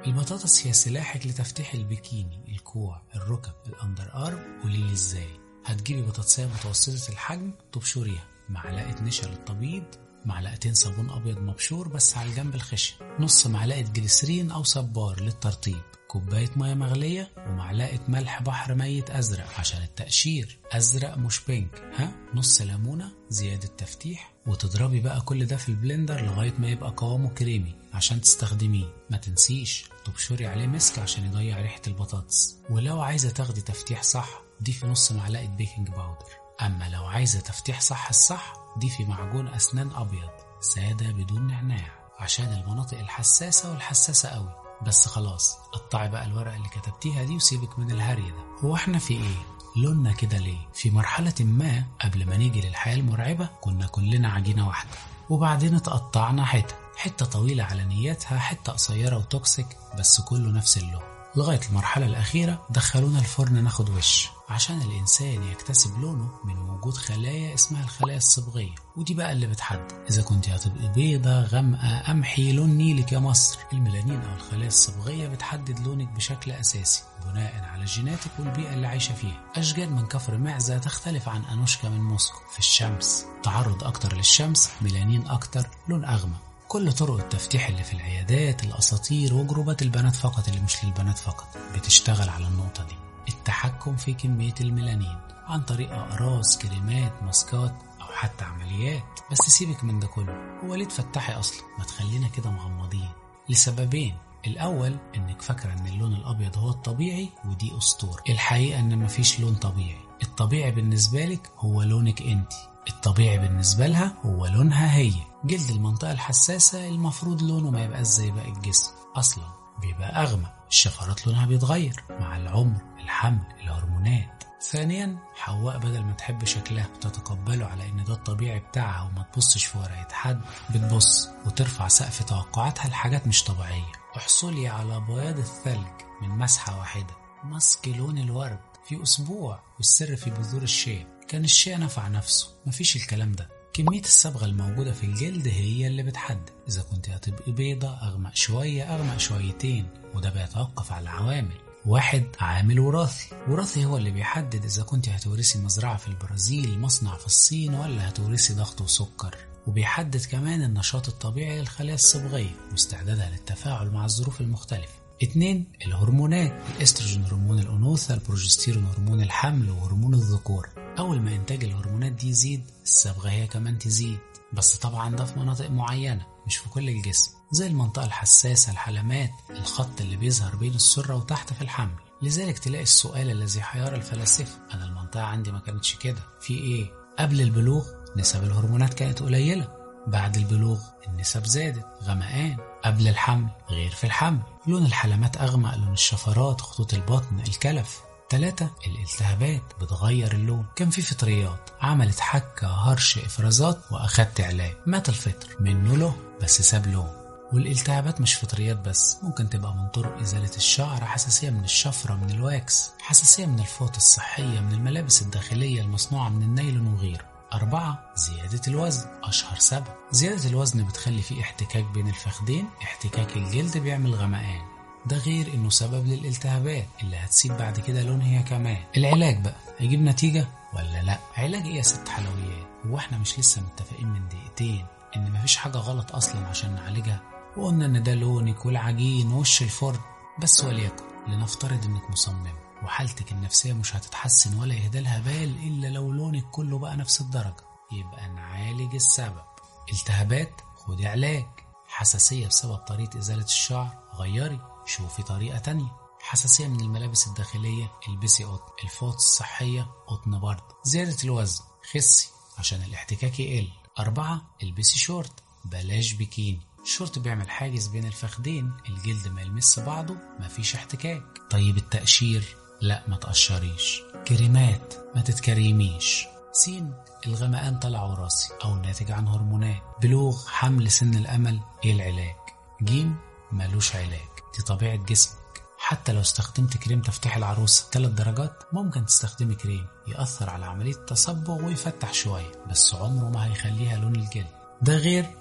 البطاطس هي سلاحك لتفتيح البيكيني، الكوع، الركب، الاندر ارم. قوليلي ازاي؟ هتجيبي بطاطسية متوسطة الحجم تبشريها، معلقة نشا للتبييض، معلقتين صابون ابيض مبشور بس على الجنب الخشن، نص معلقة جليسرين او صبار للترطيب، كوباية مية مغلية، ومعلقة ملح بحر ميت ازرق عشان التقشير، ازرق مش بينك، نص ليمونة زيادة تفتيح. وتضربي بقى كل ده في البلندر لغاية ما يبقى قوامه كريمي عشان تستخدميه. ما تنسيش تبشري عليه مسك عشان يضيع ريحة البطاطس. ولو عايزة تاخدي تفتيح صح ضيفي نص معلقة بيكنج باودر. اما لو عايزة تفتيح صح الصح ضيفي معجون اسنان ابيض سادة بدون نعناع عشان المناطق الحساسة والحساسة قوي. بس خلاص، قطعي بقى الورقة اللي كتبتيها دي وسيبك من الهري ده. هو احنا في ايه؟ لوننا كده ليه؟ في مرحلة ما قبل ما نيجي للحياة المرعبة كنا كلنا عجينة واحدة، وبعدين اتقطعنا حتة طويلة على نياتها، حتة قصيرة وتوكسيك، بس كله نفس اللون. لغاية المرحلة الأخيرة دخلونا الفرن ناخد وش عشان الإنسان يكتسب لونه من وجود خلايا اسمها الخلايا الصبغية، ودي بقى اللي بتحدد إذا كنت هتبقي بيضة، غامقة، قمحي، لون نيلك يا مصر. الميلانين أو الخلايا الصبغية بتحدد لونك بشكل أساسي بناء على جيناتك والبيئة اللي عايشة فيها. أشجار من كفر معزة تختلف عن أنوشكا من موسكو. في الشمس تعرض أكتر للشمس، ميلانين أكتر، لون أغمق. كل طرق التفتيح اللي في العيادات، الأساطير وجروبات البنات فقط اللي مش للبنات فقط بتشتغل على النقطة دي، التحكم في كمية الميلانين عن طريق أقراص، كريمات، ماسكات، أو حتى عمليات. بس سيبك من ده كله، هو ليه تفتحي أصلا؟ ما تخلينا كده مغمضين لسببين. الأول إنك فاكرة إن اللون الأبيض هو الطبيعي ودي أسطورة. الحقيقة إن مفيش لون طبيعي. الطبيعي بالنسبة لك هو لونك أنت، الطبيعي بالنسبة لها هو لونها هي. جلد المنطقة الحساسة المفروض لونه ما يبقاش زي باقي الجسم، أصلا بيبقى أغمق. الشفرات لونها بيتغير مع العمر، الحمل، الهرمونات. ثانيا، حواء بدل ما تحب شكلها وتتقبله على ان ده الطبيعي بتاعها وما تبصش في ورقة حد، بتبص وترفع سقف توقعاتها لحاجات مش طبيعية. احصلي على بياض الثلج من مسحة واحدة، ماسك لون الورد في أسبوع، والسر في بذور الشيا. كان الشيا نفع نفسه، مفيش الكلام ده. كمية الصبغة الموجودة في الجلد هي اللي بتحدد إذا كنت هتبقي بيضة، أغمق شوية، أغمق شويتين، وده بيتوقف على عوامل. واحد، عامل وراثي هو اللي بيحدد إذا كنت هتورثي مزرعة في البرازيل، مصنع في الصين، ولا هتورثي ضغط وسكر. وبيحدد كمان النشاط الطبيعي للخلايا الصبغية واستعدادها للتفاعل مع الظروف المختلفة. 2، الهرمونات، الاستروجين هرمون الأنوثة، البروجستيرون هرمون الحمل، وهرمون الذكورة. أول ما إنتاج الهرمونات دي يزيد، الصبغة هي كمان تزيد، بس طبعا ده في مناطق معينة مش في كل الجسم، زي المنطقة الحساسة، الحلمات، الخط اللي بيظهر بين السرة وتحت في الحمل. لذلك تلاقي السؤال الذي حيرى الفلاسفة: أنا المنطقة عندي ما كانتش كده، في إيه؟ قبل البلوغ نسب الهرمونات كانت قليلة، بعد البلوغ النسب زادت، غمقان. قبل الحمل غير في الحمل، لون الحلمات أغمق، لون الشفرات، خطوط البطن، الكلف. 3، الالتهابات بتغير اللون. كان في فطريات عملت حكة، هرش، إفرازات، وأخدت علاج، مات الفطر منه له بس ساب لون. والالتهابات مش فطريات بس، ممكن تبقى من طرق إزالة الشعر، حساسية من الشفرة، من الواكس، حساسية من الفوط الصحية، من الملابس الداخلية المصنوعة من النايلون وغيره. 4، زيادة الوزن، أشهر سبب. زيادة الوزن بتخلي فيه احتكاك بين الفخذين، احتكاك الجلد بيعمل غمقان، ده غير انه سبب للالتهابات اللي هتسيب بعد كده لون هي كمان. العلاج بقى هيجيب نتيجة ولا لا؟ علاج ايه يا ست حلويات؟ هو احنا مش لسه متفقين من دقيقتين ان مفيش حاجة غلط اصلا عشان نعالجها؟ وقلنا ان ده لونك والعجين ووش الفرن. بس وليكن لنفترض انك مصممة وحالتك النفسية مش هتتحسن ولا يهدالها بال إلا لو لونك كله بقى نفس الدرجة، يبقى نعالج السبب. التهابات، خدي علاج. حساسية بسبب طريقة إزالة الشعر، غيري، شوفي طريقة تانية. حساسية من الملابس الداخلية، البسي قطن. الفوط الصحية، قطن برضه. زيادة الوزن، خسي عشان الاحتكاك يقل. 4، البسي شورت، بلاش بيكيني. الشورت بيعمل حاجز بين الفخدين، الجلد ما يلمس بعضه، مفيش احتكاك. طيب التقشير، لا ما تقشريش. كريمات، ما تتكريميش. س، الغمقان طلع وراثي او ناتج عن هرمونات. بلوغ، حمل، سن الامل، ايه العلاج؟ ج، مالوش علاج، دي طبيعة جسمك. حتى لو استخدمت كريم تفتيح العروسة 3 درجات، ممكن تستخدمي كريم يأثر على عملية التصبغ ويفتح شوية، بس عمره ما هيخليها لون الجلد. ده غير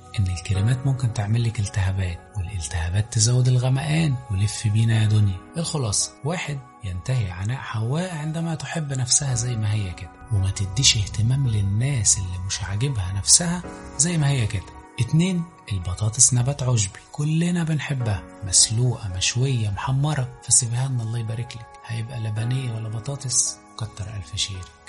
إن الكريمات ممكن تعمل لك التهابات، والالتهابات تزود الغمقان، ولف بينا يا دنيا. الخلاصة: 1. ينتهي عناء حواء عندما تحب نفسها زي ما هي كده، وما تديش اهتمام للناس اللي مش عاجبها نفسها زي ما هي كده. 2. البطاطس نبات عشبي، كلنا بنحبها، مسلوقة مشوية محمرة، فسيبها لنا الله يبارك لك، هيبقى لبنية ولا بطاطس؟ كتر ألف شير.